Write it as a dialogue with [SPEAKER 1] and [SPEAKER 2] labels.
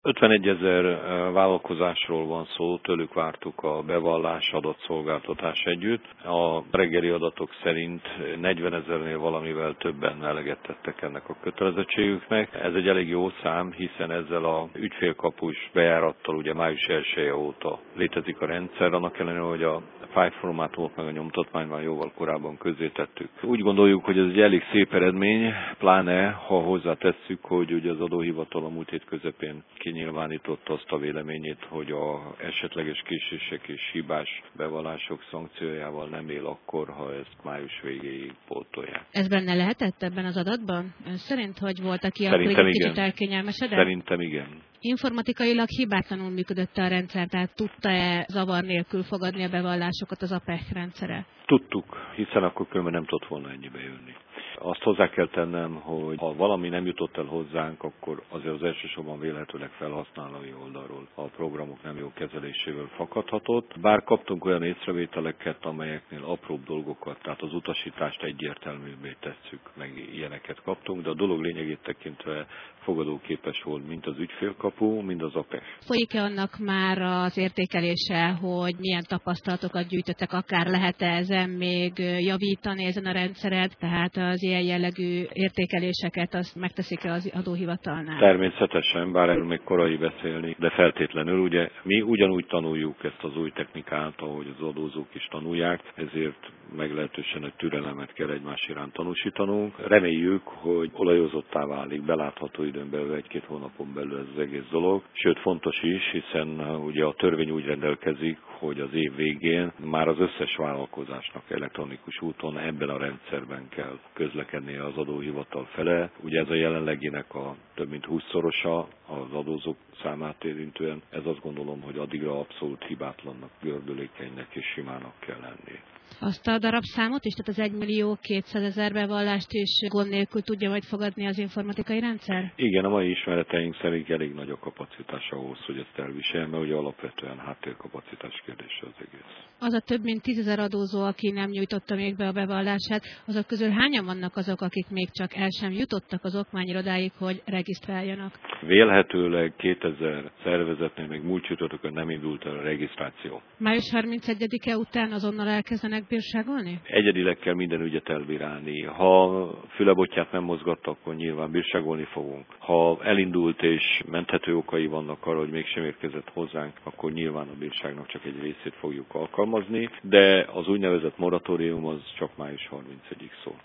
[SPEAKER 1] 51 000 vállalkozásról van szó, tőlük vártuk a bevallás, adatszolgáltatás együtt. A reggeli adatok szerint 40 000-nél valamivel többen eleget tettek ennek a kötelezettségüknek. Ez egy elég jó szám, hiszen ezzel a ügyfélkapus bejárattal ugye május 1-e óta létezik a rendszer, annak ellenére, hogy a fájlformátumot meg a nyomtatványt már jóval korábban közzétettük. Úgy gondoljuk, hogy ez egy elég szép eredmény, pláne ha hozzátesszük, hogy ugye az adóhivatal a múlt hét közepén kinyilvánította azt a véleményét, hogy a esetleges késések és hibás bevallások szankciójával nem él akkor, ha ezt május végéig pótolják.
[SPEAKER 2] Ez benne lehetett ebben az adatban? Ön szerint, hogy volt, aki akkor egy kicsit elkényelmesedett?
[SPEAKER 1] Szerintem igen.
[SPEAKER 2] Informatikailag hibátlanul működött a rendszer, tehát tudta-e zavar nélkül fogadni a bevallásokat az APEC rendszere?
[SPEAKER 1] Tudtuk, hiszen akkor különben nem tudott volna ennyibe jönni. Azt hozzá kell tennem, hogy ha valami nem jutott el hozzánk, akkor azért az elsősorban vélhetőleg felhasználói oldalról a programok nem jó kezelésével fakadhatott. Bár kaptunk olyan észrevételeket, amelyeknél apróbb dolgokat, tehát az utasítást egyértelműbbé tesszük, meg ilyeneket kaptunk, de a dolog lényegét tekintve fogadóképes volt mind az ügyfélkapu, mind az APEC.
[SPEAKER 2] Folyik-e annak már az értékelése, hogy milyen tapasztalatokat gyűjtöttek, akár lehet-e ezen még javítani ezen a rendszeren, tehát az ilyen jellegű értékeléseket azt megteszik-e az adóhivatalnál?
[SPEAKER 1] Természetesen, bár erről még korai beszélni, de feltétlenül ugye mi ugyanúgy tanuljuk ezt az új technikát, ahogy az adózók is tanulják, ezért meglehetősen egy türelemet kell egymás iránt tanúsítanunk. Reméljük, hogy olajozottá válik belátható időn belül, 1-2 hónapon belül ez az egész dolog. Sőt, fontos is, hiszen ugye a törvény úgy rendelkezik, hogy az év végén már az összes vállalkozásnak elektronikus úton ebben a rendszerben kell közlekednie az adóhivatal fele. Ugye ez a jelenleginek a több mint 20-szorosa az adózók számát érintően. Ez azt gondolom, hogy addigra abszolút hibátlannak, gördülékenynek és simának kell lenni.
[SPEAKER 2] Azt a darabszámot is, tehát az 1.200.000 bevallást is gond nélkül tudja majd fogadni az informatikai rendszer?
[SPEAKER 1] Igen, a mai ismereteink szerint elég nagy a kapacitás ahhoz, hogy ezt elviselje, mert ugye alapvetően háttérkapacitás kérdése az egész.
[SPEAKER 2] Az a több mint 10 000 adózó, aki nem nyújtotta még be a bevallását, azok közül hányan vannak azok, akik még csak el sem jutottak az okmányirodáig, hogy regisztráljanak?
[SPEAKER 1] Vélhetőleg 2000 szervezetnél még múlt csütörtökön nem indult el a regisztráció.
[SPEAKER 2] Május 31-e után azonnal elkezdenek bírságolni?
[SPEAKER 1] Egyedileg kell minden ügyet elbírálni. Ha fülebotját nem mozgatta, akkor nyilván bírságolni fogunk. Ha elindult és menthető okai vannak arra, hogy mégsem érkezett hozzánk, akkor nyilván a bírságnak csak egy részét fogjuk alkalmazni, de az úgynevezett moratórium az csak május 31-ig szól.